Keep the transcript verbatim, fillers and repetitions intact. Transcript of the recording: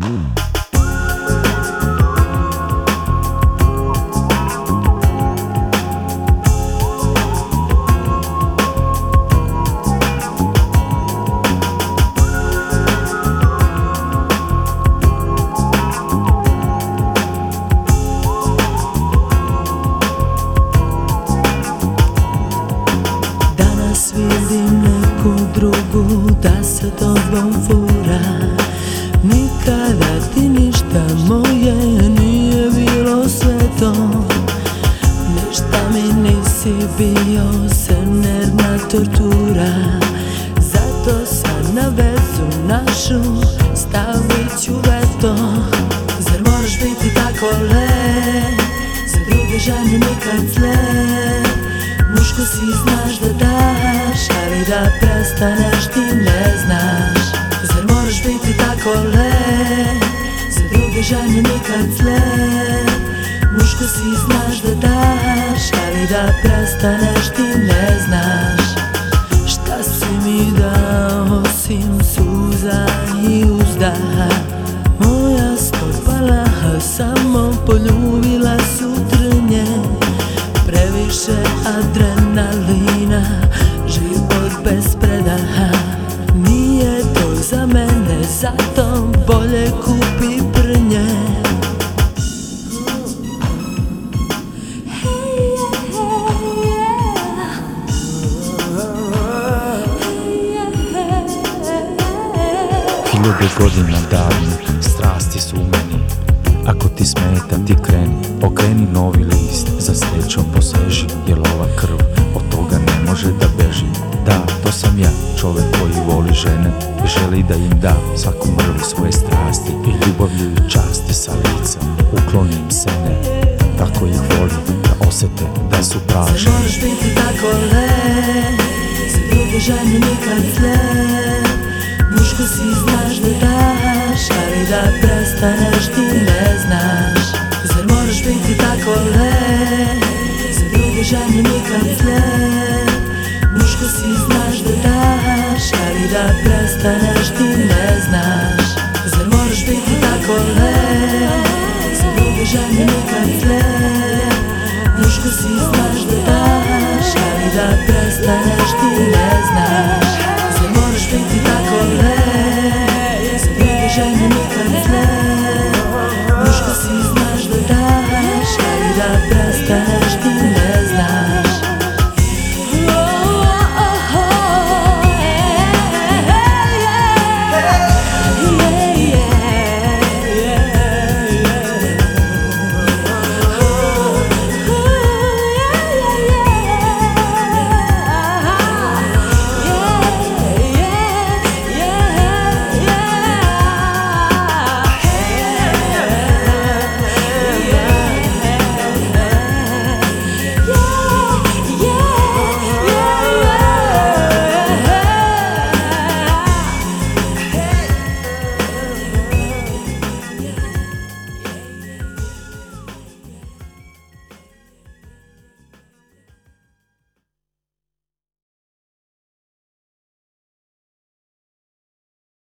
Vidim neku drugu da sa tobom fura. Nikada ti ništa moje nije bilo sveto. Ništa mi nisi bio sem nervna tortura. Zato sad na vezu našu stavit ću veto. Zar moraš biti tako lep, za druge žene nikad zlep? Muško si, znaš da daš, ali da prestaneš ti ne znaš. Zar moraš biti tako lep, za druge žene nikad zlep? Muško si, znaš da daš, ali da prestaneš ti ne znaš. Šta si mi dao osim suza i uzdaha? Moja stopala samo poljubila su trnje. Previše adrenalina, život bez predaha. Nije to za mene, zato bolje kupi prnje. Hiljade godina davno, strasti su u meni. Ako ti smeta ti kreni, okreni novi list, za srećom poseži, jer ova krv od toga ne može da beži. Da, to sam ja, čovek koji voli žene i želi da im da svaku mrvu svoje strasti. I ljubavlju i časti sa lica uklonim sene, tako ih volim da osete da su prave žene. Zar moraš biti tako lep, za druge žene nikad zlep? Muško si, znaš da daš, ali da prestaneš ti ne znaš. Zar moraš biti tako lep, za druge žene nikad zlep? Muško si, znaš da daš, ali da prestaneš ti ne znaš. Zar moraš biti tako lep?